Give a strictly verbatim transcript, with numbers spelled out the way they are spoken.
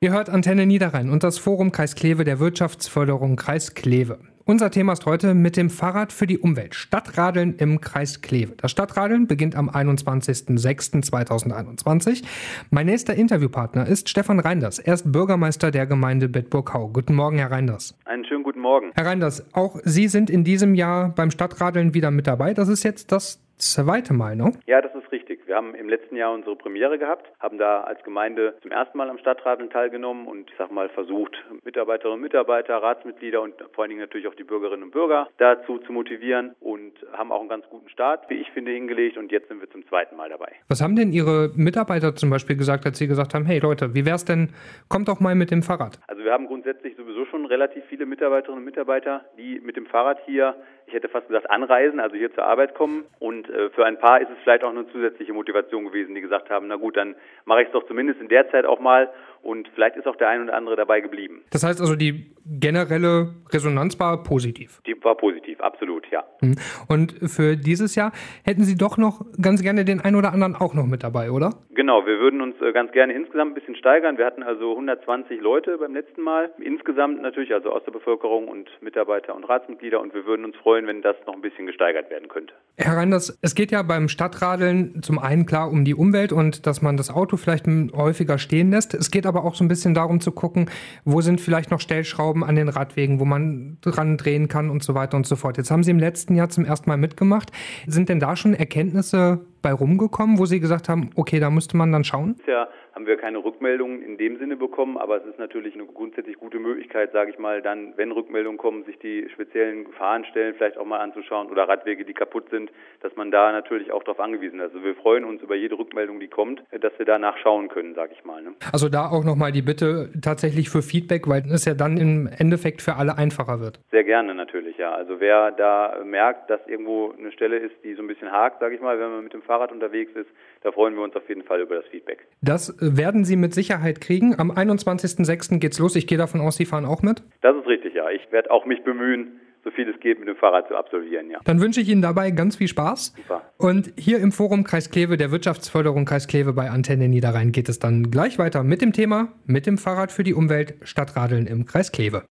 Ihr hört Antenne Niederrhein und das Forum Kreis Kleve der Wirtschaftsförderung Kreis Kleve. Unser Thema ist heute mit dem Fahrrad für die Umwelt. Stadtradeln im Kreis Kleve. Das Stadtradeln beginnt am einundzwanzigsten sechsten zweitausendeinundzwanzig. Mein nächster Interviewpartner ist Stefan Reinders. Er ist Bürgermeister der Gemeinde Bedburg-Hau. Guten Morgen, Herr Reinders. Einen schönen guten Morgen. Herr Reinders, auch Sie sind in diesem Jahr beim Stadtradeln wieder mit dabei. Das ist jetzt das zweite Mal, ne? Ja, das ist richtig. Wir haben im letzten Jahr unsere Premiere gehabt, haben da als Gemeinde zum ersten Mal am Stadtradeln teilgenommen und ich sag mal versucht, Mitarbeiterinnen und Mitarbeiter, Ratsmitglieder und vor allen Dingen natürlich auch die Bürgerinnen und Bürger dazu zu motivieren und haben auch einen ganz guten Start, wie ich finde, hingelegt und jetzt sind wir zum zweiten Mal dabei. Was haben denn Ihre Mitarbeiter zum Beispiel gesagt, als Sie gesagt haben, hey Leute, wie wär's denn, kommt doch mal mit dem Fahrrad? Also wir haben grundsätzlich sowieso schon relativ viele Mitarbeiterinnen und Mitarbeiter, die mit dem Fahrrad hier, ich hätte fast gesagt, anreisen, also hier zur Arbeit kommen und äh, für ein paar ist es vielleicht auch eine zusätzliche Motivation gewesen, die gesagt haben, na gut, dann mache ich es doch zumindest in der Zeit auch mal und vielleicht ist auch der ein oder andere dabei geblieben. Das heißt also, die generelle Resonanz war positiv? Die war positiv, absolut, ja. Und für dieses Jahr hätten Sie doch noch ganz gerne den einen oder anderen auch noch mit dabei, oder? Genau, wir würden uns äh, ganz gerne insgesamt ein bisschen steigern. Wir hatten also hundertzwanzig Leute beim letzten Mal. Insgesamt natürlich, also aus der Bevölkerung und Mitarbeiter und Ratsmitglieder und wir würden uns freuen, wenn das noch ein bisschen gesteigert werden könnte. Herr Reinders, es geht ja beim Stadtradeln zum einen klar um die Umwelt und dass man das Auto vielleicht häufiger stehen lässt. Es geht aber auch so ein bisschen darum zu gucken, wo sind vielleicht noch Stellschrauben an den Radwegen, wo man dran drehen kann und so weiter und so fort. Jetzt haben Sie im letzten Jahr zum ersten Mal mitgemacht. Sind denn da schon Erkenntnisse bei rumgekommen, wo Sie gesagt haben, okay, da müsste man dann schauen? Ja, haben wir keine Rückmeldungen in dem Sinne bekommen, aber es ist natürlich eine grundsätzlich gute Möglichkeit, sage ich mal, dann, wenn Rückmeldungen kommen, sich die speziellen Gefahrenstellen vielleicht auch mal anzuschauen oder Radwege, die kaputt sind, dass man da natürlich auch darauf angewiesen ist. Also wir freuen uns über jede Rückmeldung, die kommt, dass wir danach schauen können, sage ich mal. Ne? Also da auch nochmal die Bitte tatsächlich für Feedback, weil es ja dann im Endeffekt für alle einfacher wird. Sehr gerne natürlich, ja. Also wer da merkt, dass irgendwo eine Stelle ist, die so ein bisschen hakt, sage ich mal, wenn man mit dem Fahrrad unterwegs ist, da freuen wir uns auf jeden Fall über das Feedback. Das werden Sie mit Sicherheit kriegen. Am einundzwanzigsten sechsten geht's los. Ich gehe davon aus, Sie fahren auch mit? Das ist richtig, ja. Ich werde auch mich bemühen, so viel es geht, mit dem Fahrrad zu absolvieren, ja. Dann wünsche ich Ihnen dabei ganz viel Spaß. Super. Und hier im Forum Kreis Kleve, der Wirtschaftsförderung Kreis Kleve bei Antenne Niederrhein, geht es dann gleich weiter mit dem Thema, mit dem Fahrrad für die Umwelt, Stadtradeln im Kreis Kleve.